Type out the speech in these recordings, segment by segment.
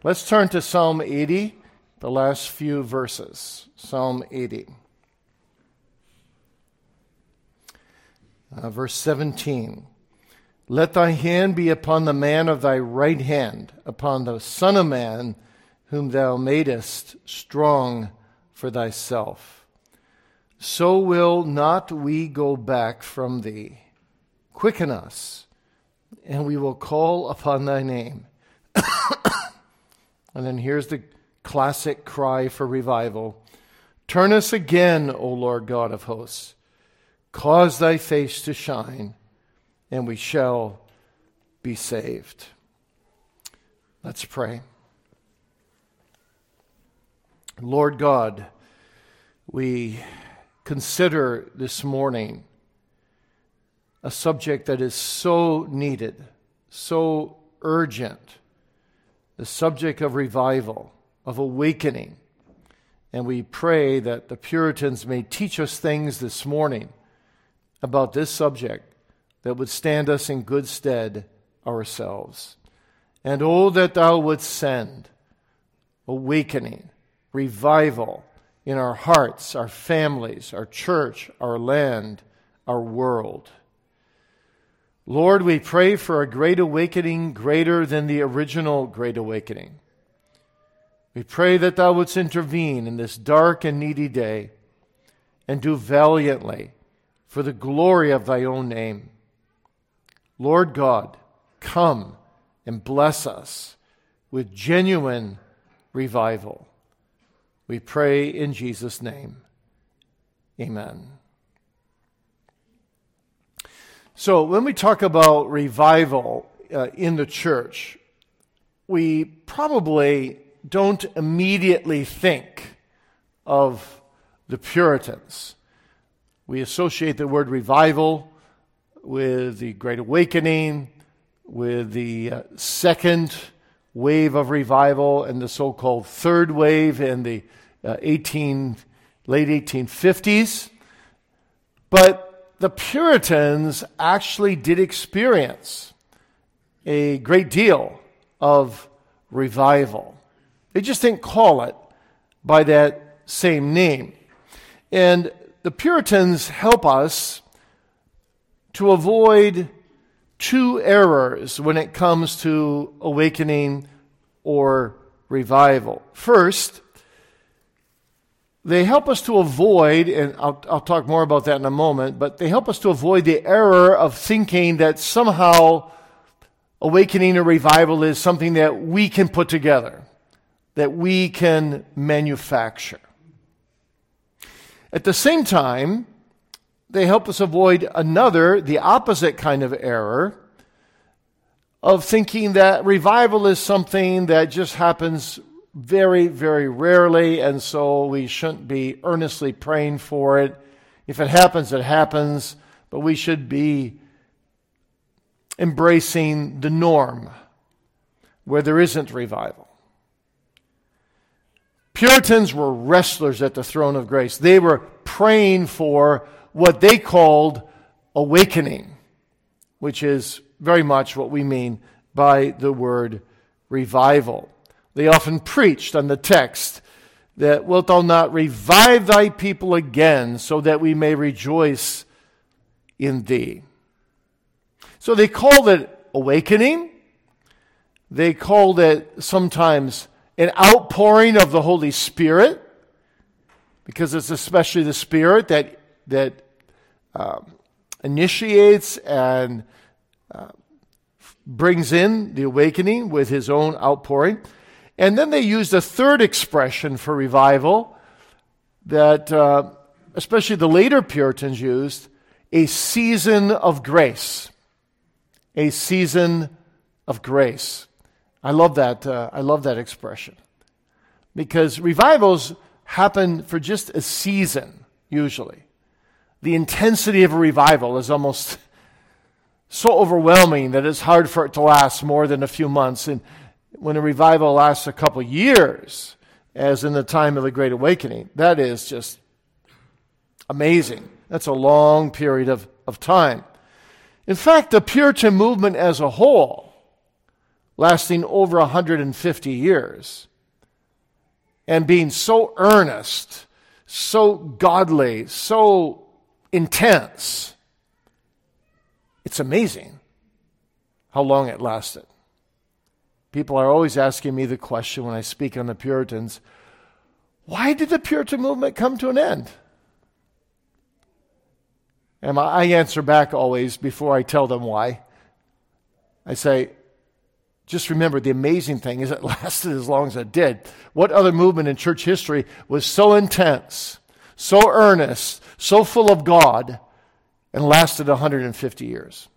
Let's turn to Psalm 80, the last few verses. Psalm 80. Verse 17. Let thy hand be upon the man of thy right hand, upon the Son of Man, whom thou madest strong for thyself. So will not we go back from thee. Quicken us, and we will call upon thy name. And then here's the classic cry for revival. Turn us again, O Lord God of hosts. Cause thy face to shine, and we shall be saved. Let's pray. Lord God, we consider this morning a subject that is so needed, so urgent, the subject of revival, of awakening. And we pray that the Puritans may teach us things this morning about this subject that would stand us in good stead ourselves. And oh, that thou wouldst send awakening, revival in our hearts, our families, our church, our land, our world. Lord, we pray for a great awakening greater than the original great awakening. We pray that thou wouldst intervene in this dark and needy day and do valiantly for the glory of thy own name. Lord God, come and bless us with genuine revival. We pray in Jesus' name. Amen. So when we talk about revival in the church, we probably don't immediately think of the Puritans. We associate the word revival with the Great Awakening, with the second wave of revival and the so-called third wave in the late 1850s. But the Puritans actually did experience a great deal of revival. They just didn't call it by that same name. And the Puritans help us to avoid two errors when it comes to awakening or revival. First, they help us to avoid, and I'll talk more about that in a moment, but they help us to avoid the error of thinking that somehow awakening or revival is something that we can put together, that we can manufacture. At the same time, they help us avoid the opposite kind of error of thinking that revival is something that just happens very, very rarely, and so we shouldn't be earnestly praying for it. If it happens, it happens, but we should be embracing the norm where there isn't revival. Puritans were wrestlers at the throne of grace. They were praying for what they called awakening, which is very much what we mean by the word revival. They often preached on the text that, wilt thou not revive thy people again so that we may rejoice in thee? So they called it awakening. They called it sometimes an outpouring of the Holy Spirit, because it's especially the Spirit that initiates and brings in the awakening with his own outpouring. And then they used a third expression for revival that especially the later Puritans used, a season of grace. A season of grace. I love that expression, because revivals happen for just a season, usually. The intensity of a revival is almost so overwhelming that it's hard for it to last more than a few months. And when a revival lasts a couple years, as in the time of the Great Awakening, that is just amazing. That's a long period of time. In fact, the Puritan movement as a whole lasting over 150 years, and being so earnest, so godly, so intense. It's amazing how long it lasted. People are always asking me the question when I speak on the Puritans, why did the Puritan movement come to an end? And I answer back always before I tell them why. I say, just remember, the amazing thing is it lasted as long as it did. What other movement in church history was so intense, so earnest, so full of God, and lasted 150 years?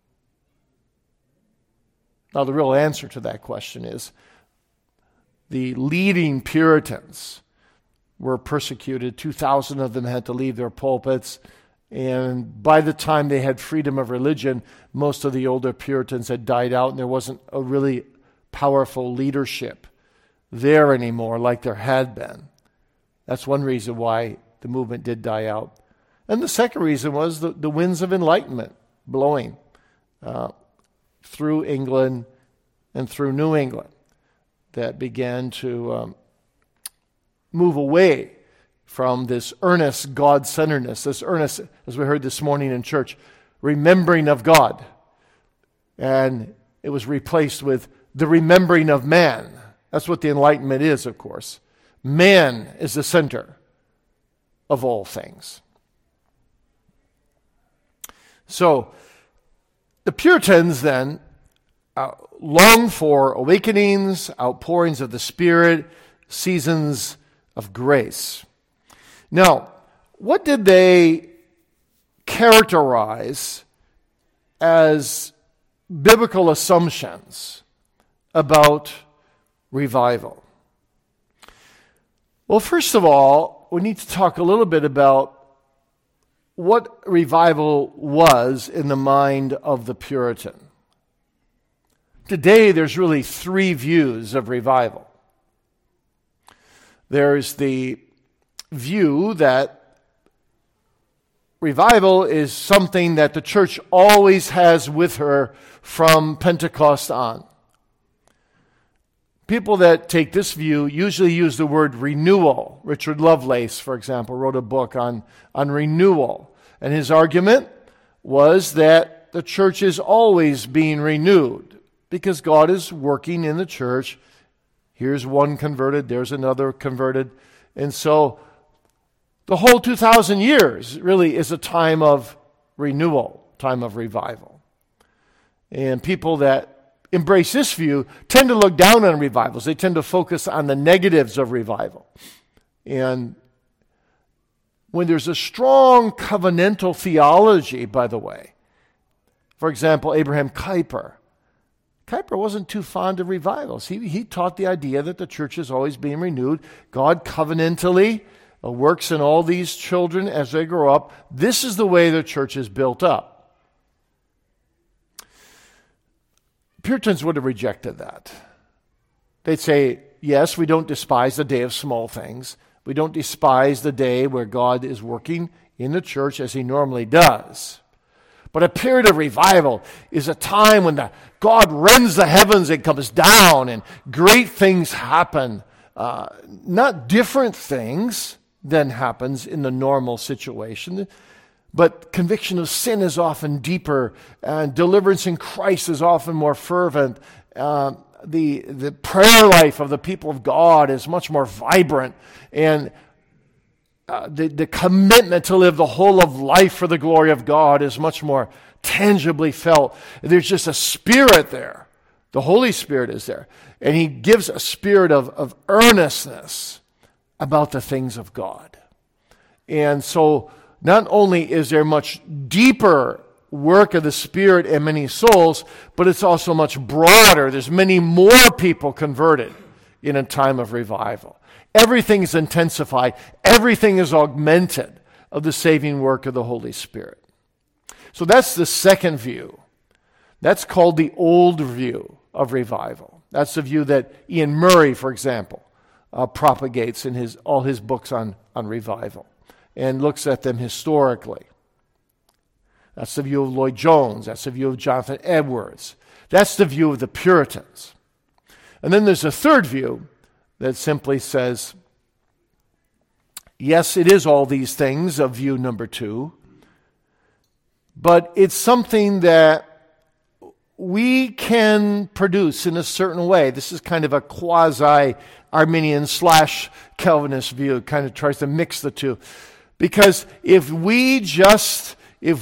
Now, the real answer to that question is the leading Puritans were persecuted. 2,000 of them had to leave their pulpits. And by the time they had freedom of religion, most of the older Puritans had died out, and there wasn't a really powerful leadership there anymore like there had been. That's one reason why the movement did die out. And the second reason was the winds of enlightenment blowing through England and through New England that began to move away from this earnest God-centeredness, this earnest, as we heard this morning in church, remembering of God. And it was replaced with the remembering of man. That's what the Enlightenment is, of course. Man is the center of all things. So, the Puritans then longed for awakenings, outpourings of the Spirit, seasons of grace. Now, what did they characterize as biblical assumptions about revival? Well, first of all, we need to talk a little bit about what revival was in the mind of the Puritan. Today, there's really three views of revival. There's the view that revival is something that the church always has with her from Pentecost on. People that take this view usually use the word renewal. Richard Lovelace, for example, wrote a book on renewal. And his argument was that the church is always being renewed because God is working in the church. Here's one converted, there's another converted. And so the whole 2,000 years really is a time of renewal, time of revival. And people that embrace this view tend to look down on revivals. They tend to focus on the negatives of revival. And when there's a strong covenantal theology, by the way, for example, Abraham Kuyper wasn't too fond of revivals. He taught the idea that the church is always being renewed. God covenantally works in all these children as they grow up. This is the way the church is built up. Puritans would have rejected that. They'd say, yes, we don't despise the day of small things. We don't despise the day where God is working in the church as he normally does. But a period of revival is a time when God rends the heavens and comes down and great things happen. Not different things than happens in the normal situation, but conviction of sin is often deeper, and deliverance in Christ is often more fervent. The prayer life of the people of God is much more vibrant, and the commitment to live the whole of life for the glory of God is much more tangibly felt. There's just a spirit there. The Holy Spirit is there, and he gives a spirit of earnestness about the things of God. And so not only is there much deeper work of the Spirit in many souls, but it's also much broader. There's many more people converted in a time of revival. Everything is intensified. Everything is augmented of the saving work of the Holy Spirit. So that's the second view. That's called the old view of revival. That's the view that Ian Murray, for example, propagates in all his books on revival and looks at them historically. That's the view of Lloyd Jones. That's the view of Jonathan Edwards. That's the view of the Puritans. And then there's a third view that simply says, yes, it is all these things of view number 2, but it's something that we can produce in a certain way. This is kind of a quasi-Arminian / Calvinist view. It kind of tries to mix the two. Because if we just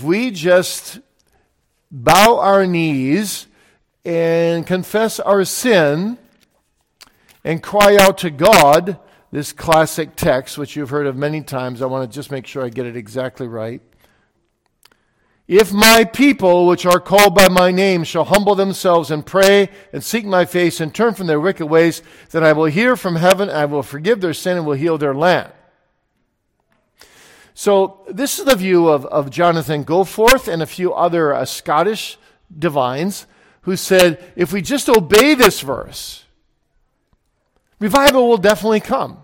bow our knees and confess our sin and cry out to God, this classic text, which you've heard of many times, I want to just make sure I get it exactly right. If my people, which are called by my name, shall humble themselves and pray and seek my face and turn from their wicked ways, then I will hear from heaven, I will forgive their sin and will heal their land. So this is the view of Jonathan Goforth and a few other Scottish divines who said, if we just obey this verse, revival will definitely come.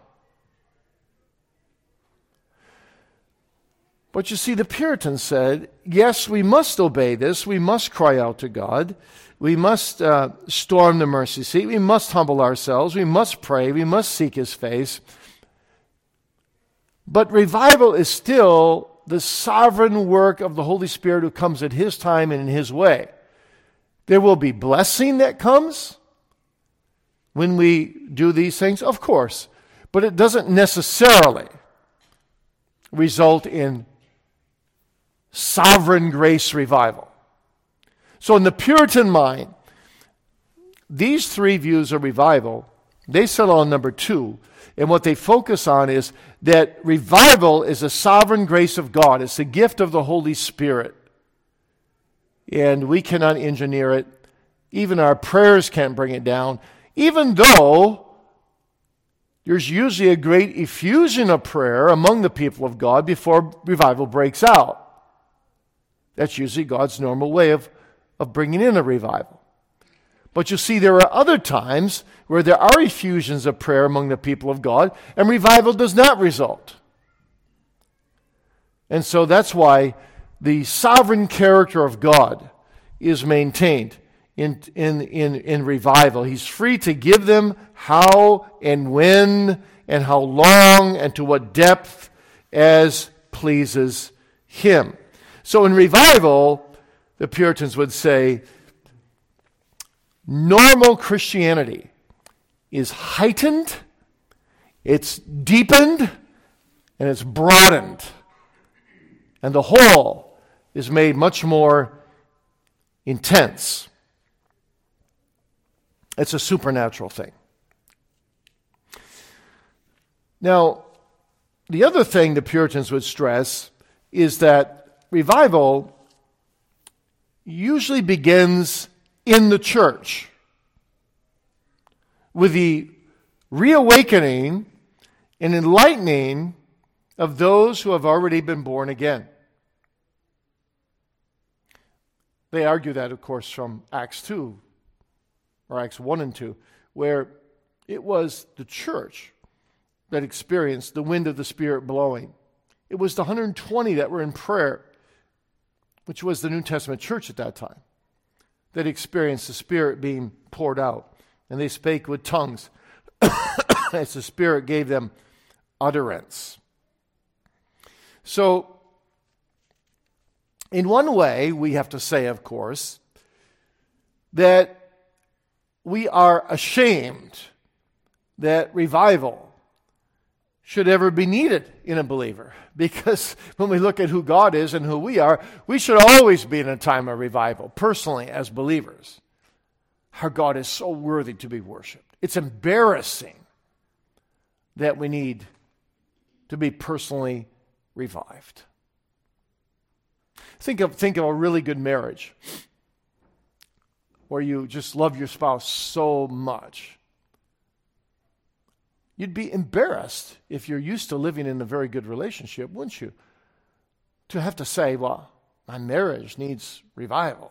But you see, the Puritans said, yes, we must obey this. We must cry out to God. We must storm the mercy seat. We must humble ourselves. We must pray. We must seek His face. But revival is still the sovereign work of the Holy Spirit who comes at His time and in His way. There will be blessing that comes when we do these things, of course. But it doesn't necessarily result in sovereign grace revival. So in the Puritan mind, these three views of revival, they settle on number 2. And what they focus on is that revival is a sovereign grace of God. It's a gift of the Holy Spirit. And we cannot engineer it. Even our prayers can't bring it down. Even though there's usually a great effusion of prayer among the people of God before revival breaks out. That's usually God's normal way of bringing in a revival. But you see, there are other times where there are effusions of prayer among the people of God, and revival does not result. And so that's why the sovereign character of God is maintained in revival. He's free to give them how and when and how long and to what depth as pleases Him. So in revival, the Puritans would say, normal Christianity is heightened, it's deepened, and it's broadened. And the whole is made much more intense. It's a supernatural thing. Now, the other thing the Puritans would stress is that revival usually begins in the church with the reawakening and enlightening of those who have already been born again. They argue that, of course, from Acts 2, or Acts 1 and 2, where it was the church that experienced the wind of the Spirit blowing. It was the 120 that were in prayer, which was the New Testament church at that time, that experienced the Spirit being poured out. And they spake with tongues as the Spirit gave them utterance. So, in one way, we have to say, of course, that we are ashamed that revival should ever be needed in a believer. Because when we look at who God is and who we are, we should always be in a time of revival, personally as believers. Our God is so worthy to be worshiped. It's embarrassing that we need to be personally revived. Think of a really good marriage where you just love your spouse so much. You'd be embarrassed if you're used to living in a very good relationship, wouldn't you? To have to say, well, my marriage needs revival.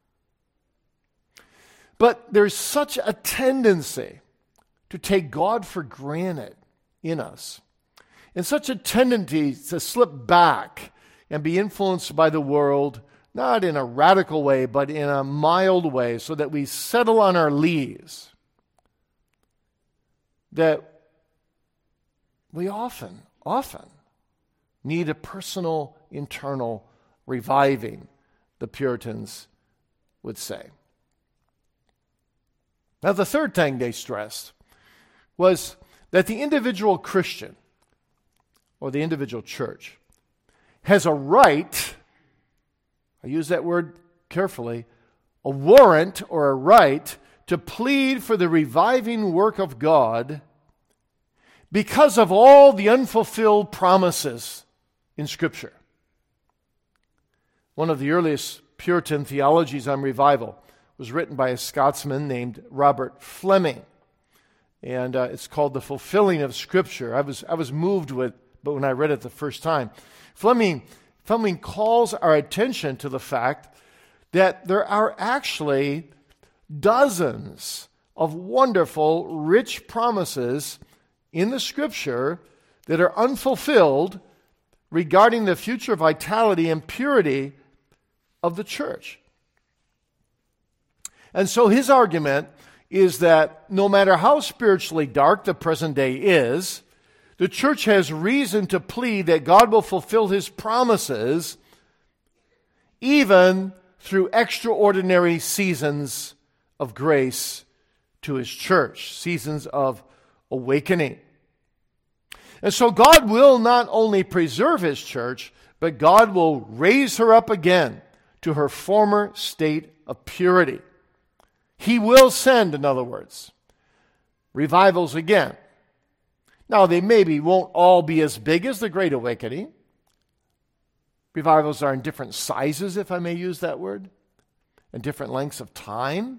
But there's such a tendency to take God for granted in us, and such a tendency to slip back and be influenced by the world, not in a radical way, but in a mild way, so that we settle on our lees. That we often need a personal, internal reviving, the Puritans would say. Now, the third thing they stressed was that the individual Christian or the individual church has a right, I use that word carefully, a warrant or a right to plead for the reviving work of God because of all the unfulfilled promises in Scripture. One of the earliest Puritan theologies on revival was written by a Scotsman named Robert Fleming. And it's called The Fulfilling of Scripture. I was moved with, but when I read it the first time, Fleming calls our attention to the fact that there are actually dozens of wonderful, rich promises in the Scripture that are unfulfilled regarding the future vitality and purity of the church. And so his argument is that no matter how spiritually dark the present day is, the church has reason to plead that God will fulfill his promises even through extraordinary seasons of grace to his church, seasons of awakening. And so God will not only preserve his church, but God will raise her up again to her former state of purity. He will send, in other words, revivals again. Now, they maybe won't all be as big as the Great Awakening. Revivals are in different sizes, if I may use that word, and different lengths of time.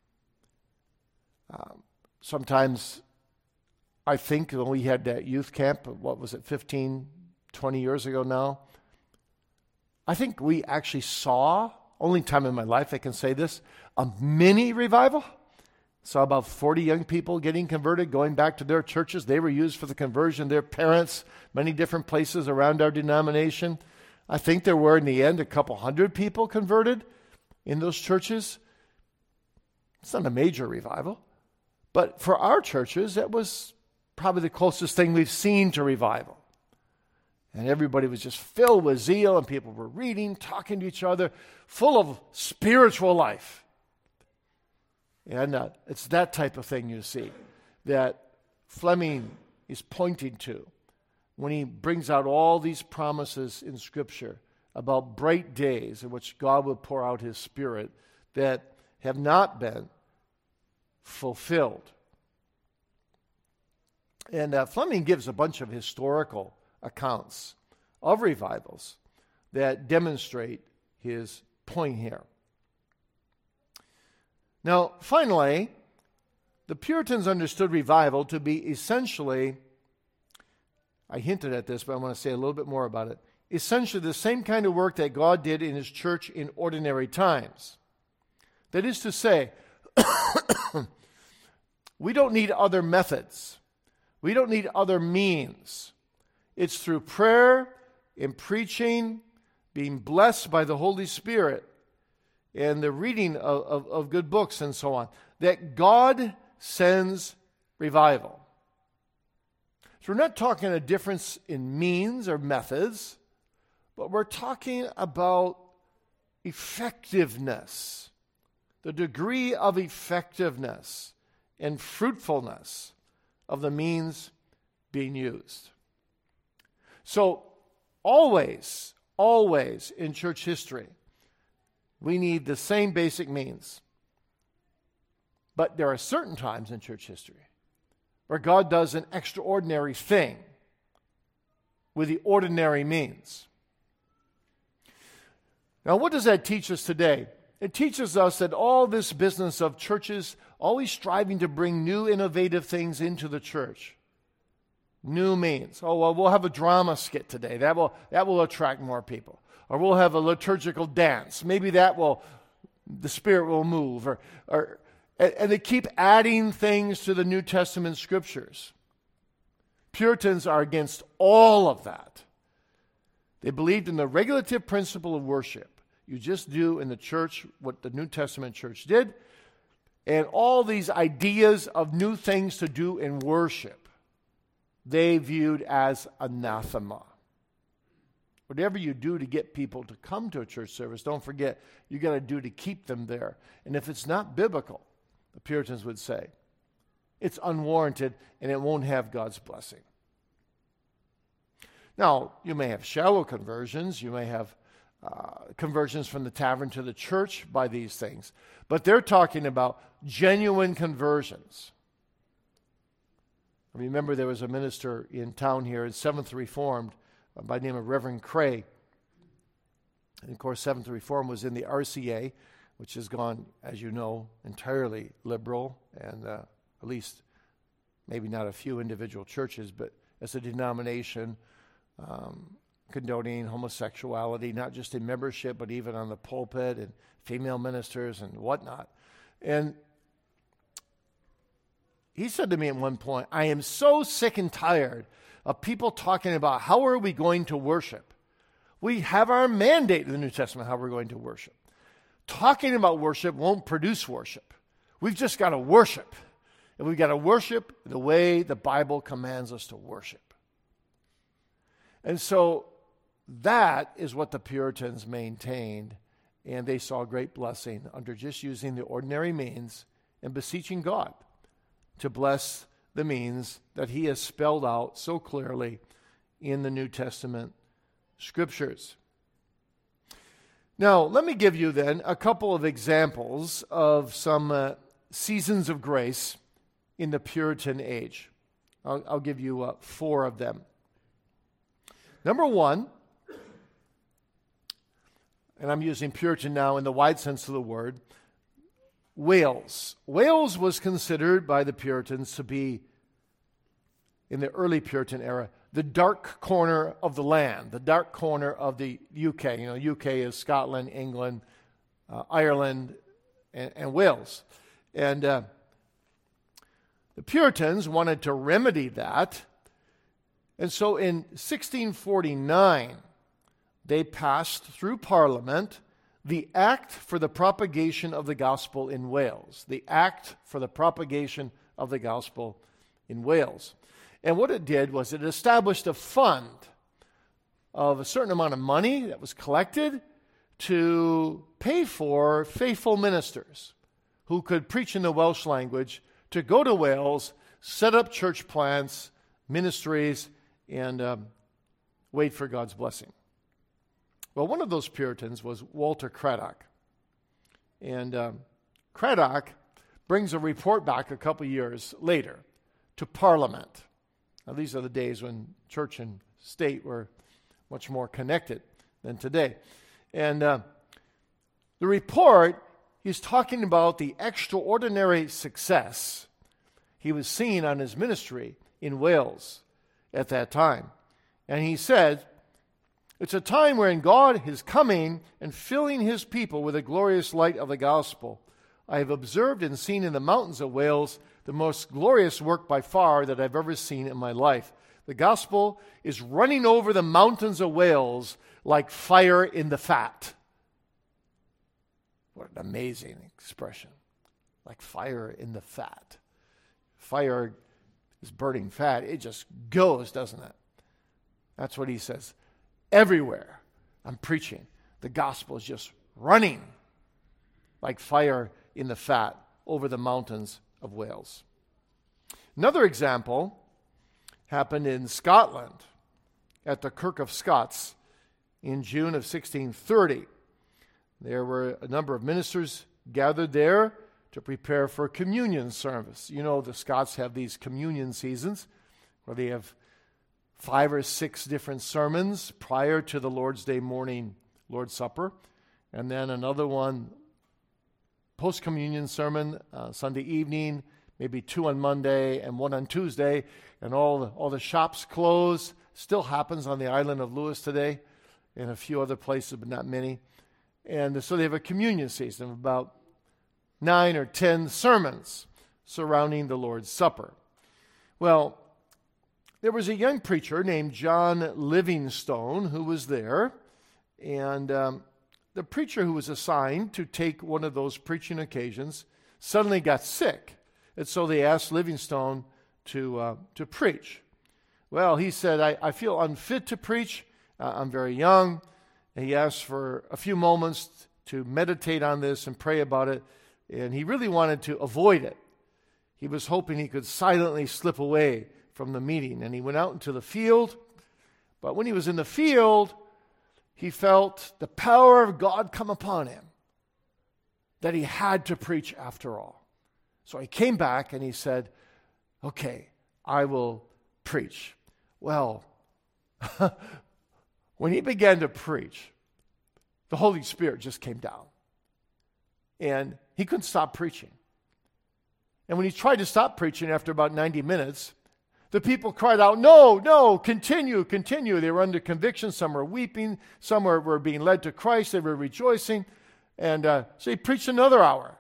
Sometimes I think when we had that youth camp, 15, 20 years ago now, I think we actually saw, only time in my life I can say this, a mini revival. Saw about 40 young people getting converted, going back to their churches. They were used for the conversion of their parents, many different places around our denomination. I think there were, in the end, a couple hundred people converted in those churches. It's not a major revival. But for our churches, that was probably the closest thing we've seen to revival. And everybody was just filled with zeal, and people were reading, talking to each other, full of spiritual life. And it's that type of thing, you see, that Fleming is pointing to when he brings out all these promises in Scripture about bright days in which God will pour out his Spirit that have not been fulfilled. And Fleming gives a bunch of historical accounts of revivals that demonstrate his point here. Now, finally, the Puritans understood revival to be essentially, I hinted at this, but I want to say a little bit more about it, essentially the same kind of work that God did in his church in ordinary times. That is to say, we don't need other methods. We don't need other means. It's through prayer and preaching, being blessed by the Holy Spirit, and the reading of good books and so on, that God sends revival. So we're not talking a difference in means or methods, but we're talking about effectiveness, the degree of effectiveness and fruitfulness of the means being used. So always in church history, we need the same basic means. But there are certain times in church history where God does an extraordinary thing with the ordinary means. Now, what does that teach us today? It teaches us that all this business of churches always striving to bring new innovative things into the church, new means. Oh, well, we'll have a drama skit today. That will attract more people. Or we'll have a liturgical dance. Maybe the Spirit will move. And they keep adding things to the New Testament scriptures. Puritans are against all of that. They believed in the regulative principle of worship. You just do in the church what the New Testament church did. And all these ideas of new things to do in worship, they viewed as anathema. Whatever you do to get people to come to a church service, don't forget, you got to do to keep them there. And if it's not biblical, the Puritans would say, it's unwarranted and it won't have God's blessing. Now, you may have shallow conversions. You may have conversions from the tavern to the church by these things. But they're talking about genuine conversions. I remember there was a minister in town here in Seventh Reformed by the name of Reverend Cray. And of course, Seventh Reformed was in the RCA, which has gone, as you know, entirely liberal, and at least maybe not a few individual churches, but as a denomination, condoning homosexuality, not just in membership, but even on the pulpit, and female ministers and whatnot. And he said to me at one point, I am so sick and tired of people talking about how are we going to worship. We have our mandate in the New Testament how we're going to worship. Talking about worship won't produce worship. We've just got to worship. And we've got to worship the way the Bible commands us to worship. And so that is what the Puritans maintained, and they saw great blessing under just using the ordinary means and beseeching God to bless the means that he has spelled out so clearly in the New Testament scriptures. Now, let me give you then a couple of examples of some seasons of grace in the Puritan age. I'll give you 4 of them. Number 1, and I'm using Puritan now in the wide sense of the word, Wales. Wales was considered by the Puritans to be, in the early Puritan era, the dark corner of the land, the dark corner of the UK. You know, UK is Scotland, England, Ireland, and Wales. And the Puritans wanted to remedy that. And so in 1649, they passed through Parliament the Act for the Propagation of the Gospel in Wales. The Act for the Propagation of the Gospel in Wales. And what it did was it established a fund of a certain amount of money that was collected to pay for faithful ministers who could preach in the Welsh language to go to Wales, set up church plants, ministries, and wait for God's blessing. Well, one of those Puritans was Walter Craddock. And Craddock brings a report back a couple years later to Parliament. Now, these are the days when church and state were much more connected than today. And the report, he's talking about the extraordinary success he was seeing on his ministry in Wales at that time. And he said, it's a time wherein God is coming and filling his people with the glorious light of the gospel. I have observed and seen in the mountains of Wales the most glorious work by far that I've ever seen in my life. The gospel is running over the mountains of Wales like fire in the fat. What an amazing expression. Like fire in the fat. Fire is burning fat. It just goes, doesn't it? That's what he says. Everywhere I'm preaching, the gospel is just running like fire in the fat over the mountains of Wales. Another example happened in Scotland at the Kirk of Scots in June of 1630. There were a number of ministers gathered there to prepare for communion service. You know, the Scots have these communion seasons where they have 5 or 6 different sermons prior to the Lord's Day morning Lord's Supper, and then another one post-communion sermon Sunday evening, maybe 2 on Monday and 1 on Tuesday, and all the shops close. Still happens on the island of Lewis today, and a few other places, but not many. And so they have a communion season of about 9 or 10 sermons surrounding the Lord's Supper. Well, there was a young preacher named John Livingstone who was there, and the preacher who was assigned to take one of those preaching occasions suddenly got sick. And so they asked Livingstone to preach. Well, he said, I feel unfit to preach. I'm very young. And he asked for a few moments to meditate on this and pray about it. And he really wanted to avoid it. He was hoping he could silently slip away from the meeting. And he went out into the field. But when he was in the field, he felt the power of God come upon him, that he had to preach after all. So he came back and he said, okay, I will preach. Well, when he began to preach, the Holy Spirit just came down. And he couldn't stop preaching. And when he tried to stop preaching after about 90 minutes, the people cried out, no, continue. They were under conviction. Some were weeping. Some were being led to Christ. They were rejoicing. And so he preached another hour.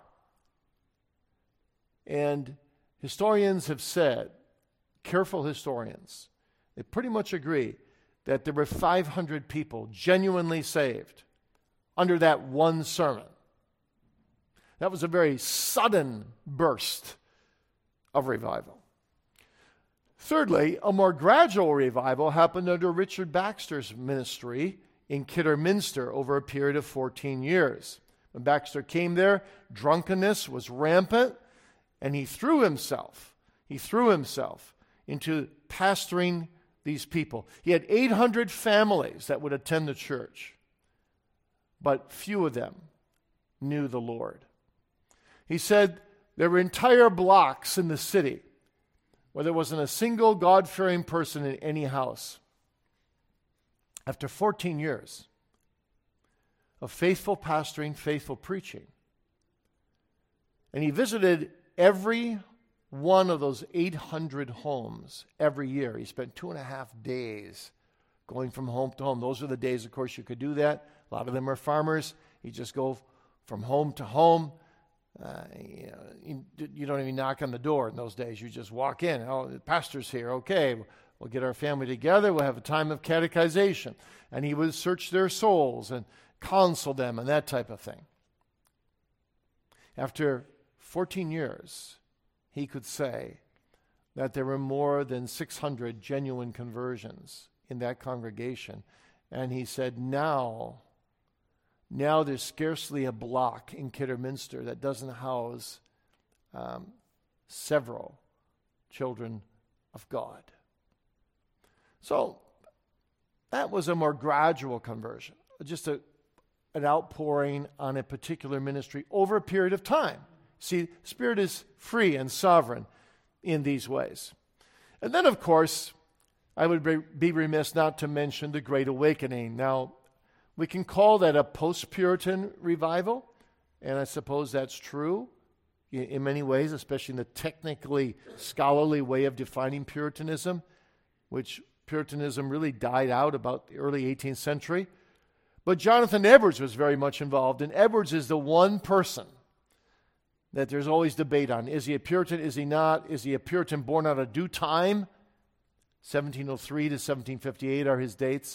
And historians have said, careful historians, they pretty much agree that there were 500 people genuinely saved under that one sermon. That was a very sudden burst of revival. Thirdly, a more gradual revival happened under Richard Baxter's ministry in Kidderminster over a period of 14 years. When Baxter came there, drunkenness was rampant, and he threw himself into pastoring these people. He had 800 families that would attend the church, but few of them knew the Lord. He said there were entire blocks in the city where there wasn't a single God-fearing person in any house. After 14 years of faithful pastoring, faithful preaching, and he visited every one of those 800 homes every year. He spent 2.5 days going from home to home. Those are the days, of course, you could do that. A lot of them are farmers. You just go from home to home. You don't even knock on the door in those days. You just walk in. Oh, the pastor's here. Okay, we'll get our family together. We'll have a time of catechization. And he would search their souls and counsel them and that type of thing. After 14 years, he could say that there were more than 600 genuine conversions in that congregation. And he said, now there's scarcely a block in Kidderminster that doesn't house several children of God. So that was a more gradual conversion, just an outpouring on a particular ministry over a period of time. See, Spirit is free and sovereign in these ways. And then, of course, I would be remiss not to mention the Great Awakening. Now, we can call that a post-Puritan revival, and I suppose that's true in many ways, especially in the technically scholarly way of defining Puritanism, which Puritanism really died out about the early 18th century. But Jonathan Edwards was very much involved, and Edwards is the one person that there's always debate on. Is he a Puritan? Is he not? Is he a Puritan born out of due time? 1703 to 1758 are his dates.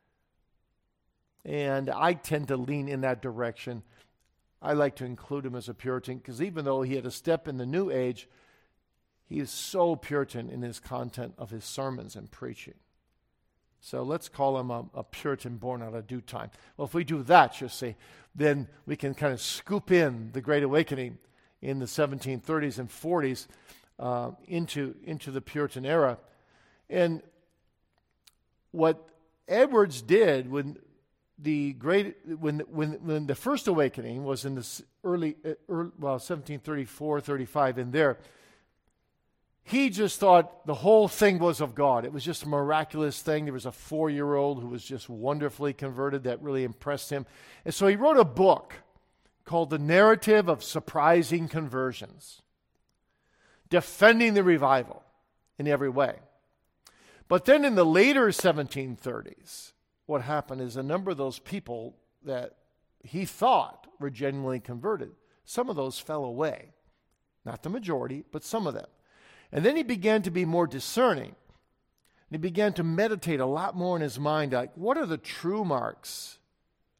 And I tend to lean in that direction. I like to include him as a Puritan because even though he had a step in the New Age, he is so Puritan in his content of his sermons and preaching. So let's call him a Puritan born out of due time. Well, if we do that, you see, then we can kind of scoop in the Great Awakening in the 1730s and 40s into the Puritan era. And what Edwards did when the First Awakening was in the early 1734, 35 in there, he just thought the whole thing was of God. It was just a miraculous thing. There was a 4-year-old who was just wonderfully converted that really impressed him. And so he wrote a book called The Narrative of Surprising Conversions, defending the revival in every way. But then in the later 1730s, what happened is a number of those people that he thought were genuinely converted, some of those fell away. Not the majority, but some of them. And then he began to be more discerning. And he began to meditate a lot more in his mind, like, what are the true marks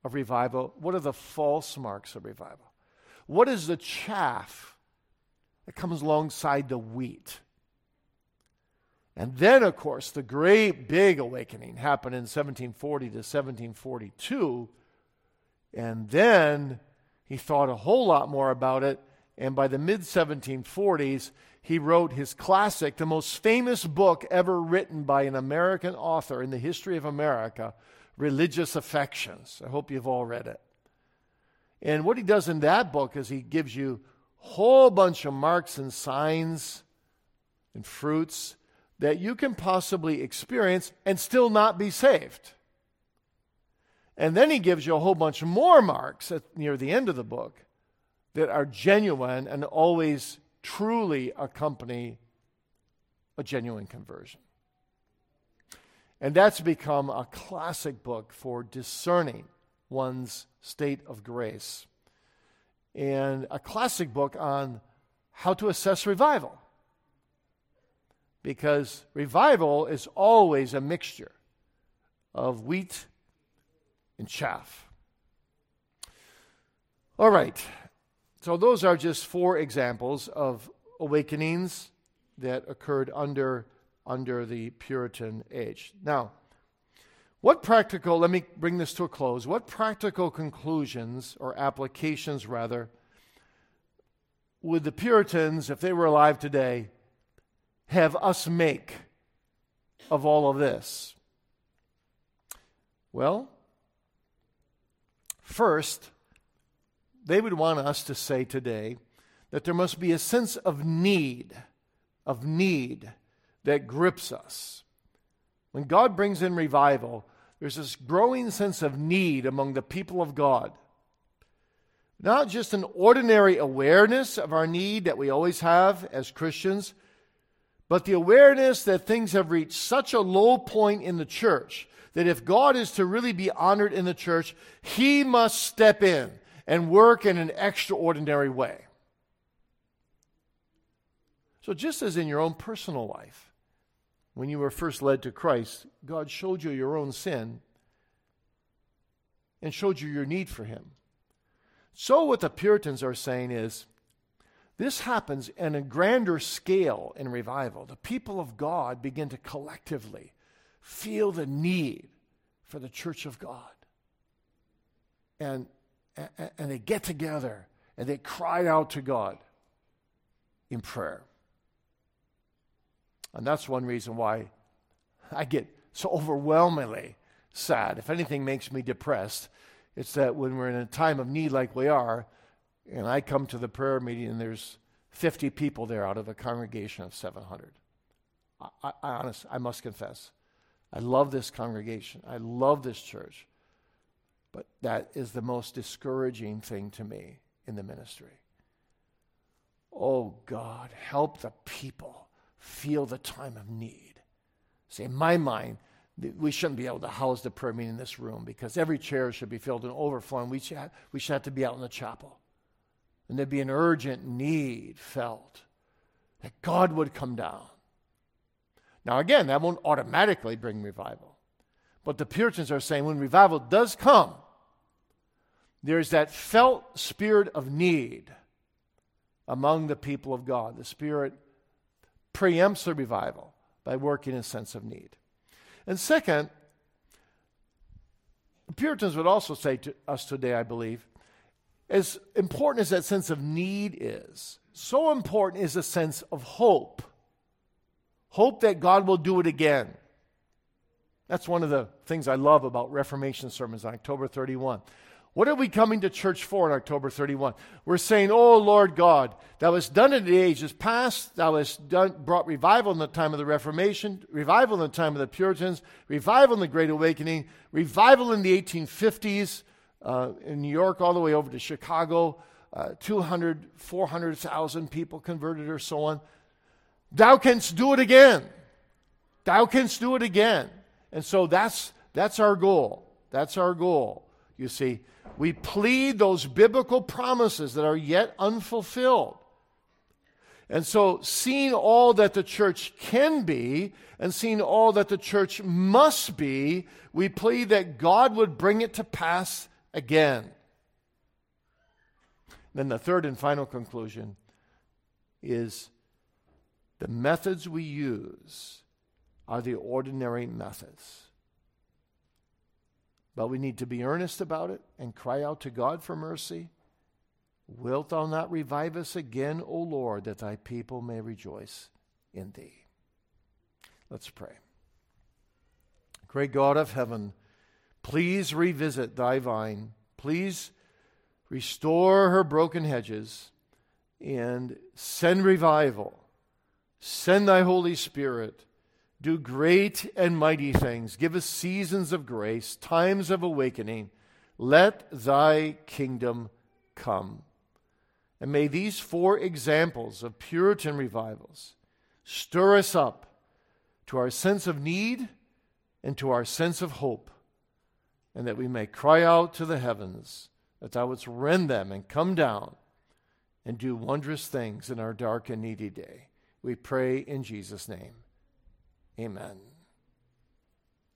of revival? What are the false marks of revival? What is the chaff that comes alongside the wheat? And then, of course, the great big awakening happened in 1740 to 1742. And then he thought a whole lot more about it. And by the mid-1740s, he wrote his classic, the most famous book ever written by an American author in the history of America, Religious Affections. I hope you've all read it. And what he does in that book is he gives you a whole bunch of marks and signs and fruits that you can possibly experience and still not be saved. And then he gives you a whole bunch more marks near the end of the book that are genuine and always truly accompany a genuine conversion. And that's become a classic book for discerning one's state of grace, and a classic book on how to assess revival. Because revival is always a mixture of wheat and chaff. All right. So those are just 4 examples of awakenings that occurred under the Puritan age. Now, let me bring this to a close. What practical conclusions, or applications rather, would the Puritans, if they were alive today, have us make of all of this? Well, first, they would want us to say today that there must be a sense of need that grips us. When God brings in revival, there's this growing sense of need among the people of God. Not just an ordinary awareness of our need that we always have as Christians, but the awareness that things have reached such a low point in the church that if God is to really be honored in the church, He must step in and work in an extraordinary way. So just as in your own personal life, when you were first led to Christ, God showed you your own sin and showed you your need for Him. So what the Puritans are saying is, this happens on a grander scale in revival. The people of God begin to collectively feel the need for the church of God. And they get together and they cry out to God in prayer. And that's one reason why I get so overwhelmingly sad. If anything makes me depressed, it's that when we're in a time of need like we are, and I come to the prayer meeting and there's 50 people there out of a congregation of 700. I must confess, I love this congregation. I love this church. But that is the most discouraging thing to me in the ministry. Oh God, help the people feel the time of need. See, in my mind, we shouldn't be able to house the prayer meeting in this room because every chair should be filled and overflowing. We should have to be out in the chapel. And there'd be an urgent need felt that God would come down. Now again, that won't automatically bring revival. But the Puritans are saying when revival does come, there's that felt spirit of need among the people of God. The Spirit preempts the revival by working a sense of need. And second, the Puritans would also say to us today, I believe, as important as that sense of need is, so important is a sense of hope. Hope that God will do it again. That's one of the things I love about Reformation sermons on October 31. What are we coming to church for on October 31? We're saying, oh, Lord God, thou hast done it in the ages past. Thou hast brought revival in the time of the Reformation, revival in the time of the Puritans, revival in the Great Awakening, revival in the 1850s in New York all the way over to Chicago, 200, 400,000 people converted or so on. Thou canst do it again. Thou canst do it again. And so that's our goal. That's our goal. You see, we plead those biblical promises that are yet unfulfilled. And so seeing all that the church can be and seeing all that the church must be, we plead that God would bring it to pass again. Then the third and final conclusion is the methods we use are the ordinary methods. But we need to be earnest about it and cry out to God for mercy. Wilt thou not revive us again, O Lord, that thy people may rejoice in thee? Let's pray. Great God of heaven, please revisit thy vine. Please restore her broken hedges and send revival. Send thy Holy Spirit. Do great and mighty things. Give us seasons of grace, times of awakening. Let thy kingdom come. And may these 4 examples of Puritan revivals stir us up to our sense of need and to our sense of hope, and that we may cry out to the heavens that thou wouldst rend them and come down and do wondrous things in our dark and needy day. We pray in Jesus' name. Amen.